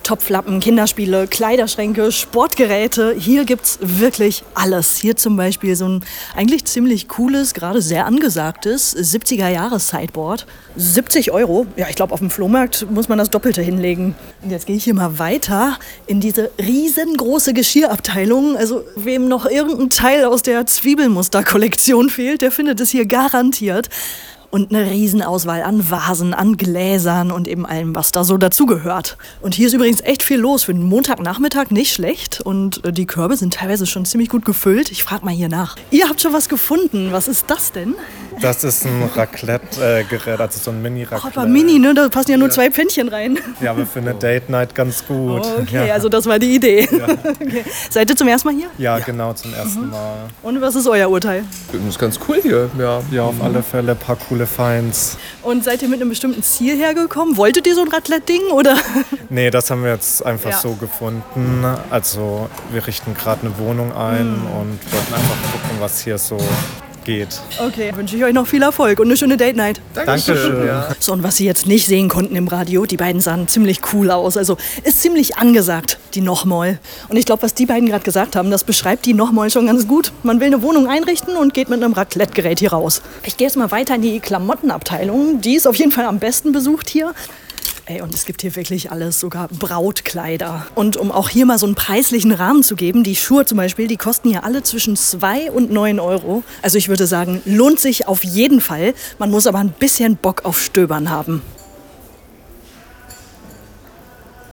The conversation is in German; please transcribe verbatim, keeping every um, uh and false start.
Topflappen, Kinderspiele, Kleiderschränke, Sportgeräte. Hier gibt's wirklich alles. Hier zum Beispiel so ein eigentlich ziemlich cooles, gerade sehr angesagtes siebziger-Jahres-Sideboard. siebzig Euro. Ja, ich glaube, auf dem Flohmarkt muss man das Doppelte hinlegen. Und jetzt gehe ich hier mal weiter in diese riesengroße Geschirrabteilung. Also wem noch irgendein Teil aus der Zwiebelmuster-Kollektion fehlt, der findet es hier garantiert. Und eine Riesenauswahl an Vasen, an Gläsern und eben allem, was da so dazugehört. Und hier ist übrigens echt viel los. Für den Montagnachmittag nicht schlecht. Und die Körbe sind teilweise schon ziemlich gut gefüllt. Ich frage mal hier nach. Ihr habt schon was gefunden. Was ist das denn? Das ist ein Raclette-Gerät, also so ein Mini-Raclette. Oh, aber Mini, ne? Da passen ja nur zwei Pfännchen rein. Ja, aber für eine Date-Night ganz gut. Oh, okay, ja. Also das war die Idee. Ja. Okay. Seid ihr zum ersten Mal hier? Ja, genau, zum ersten mhm. Mal. Und was ist euer Urteil? Das ist ganz cool hier, ja. Ja, auf alle Fälle ein paar coole Finds. Und seid ihr mit einem bestimmten Ziel hergekommen? Wolltet ihr so ein Raclette-Ding, oder? Nee, das haben wir jetzt einfach ja. so gefunden. Also wir richten gerade eine Wohnung ein mhm. und wollten einfach gucken, was hier so geht. Okay, wünsche ich euch noch viel Erfolg und eine schöne Date Night. Dankeschön. Ja. So, und was Sie jetzt nicht sehen konnten im Radio, die beiden sahen ziemlich cool aus. Also ist ziemlich angesagt, die Nochmal. Und ich glaube, was die beiden gerade gesagt haben, das beschreibt die Nochmal schon ganz gut. Man will eine Wohnung einrichten und geht mit einem Raclette-Gerät hier raus. Ich gehe jetzt mal weiter in die Klamottenabteilung. Die ist auf jeden Fall am besten besucht hier. Ey, und es gibt hier wirklich alles, sogar Brautkleider. Und um auch hier mal so einen preislichen Rahmen zu geben, die Schuhe zum Beispiel, die kosten hier alle zwischen zwei und neun Euro. Also ich würde sagen, lohnt sich auf jeden Fall. Man muss aber ein bisschen Bock auf Stöbern haben.